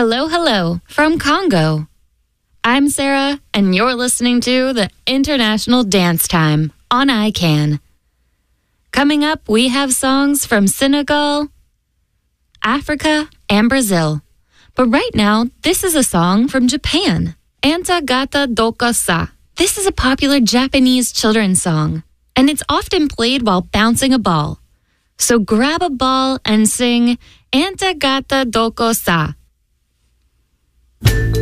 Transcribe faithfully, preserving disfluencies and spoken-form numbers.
Hello, hello from Congo. I'm Sarah, and you're listening to the International Dance Time on I CAN. Coming up, we have songs from Senegal, Africa, and Brazil. But right now, this is a song from Japan, Anta Gata Doko Sa. This is a popular Japanese children's song, and it's often played while bouncing a ball. So grab a ball and sing Anta Gata Doko Sa.